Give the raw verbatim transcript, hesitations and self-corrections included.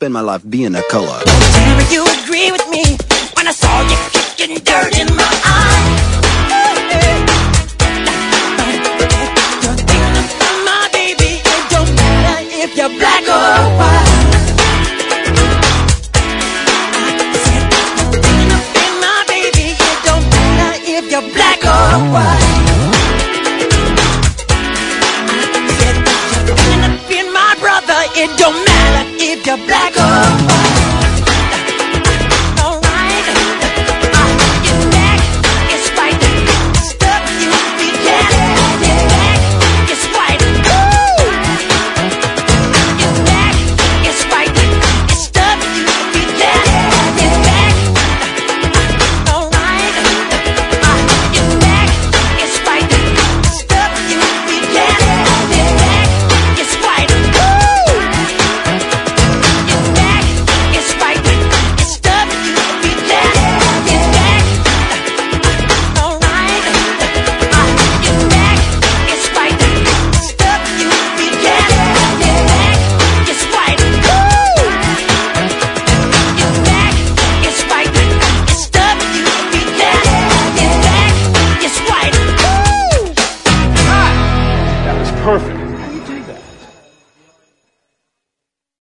spend my life being a color. Whenever you agree with me, when I saw you kicking dirt in my eye. You're thinking about my baby, it don't matter if you're black or white. I said, you're thinking about my baby, it don't matter if you're black or white. I said, you're thinking about my brother, it don't matter if you're black or white.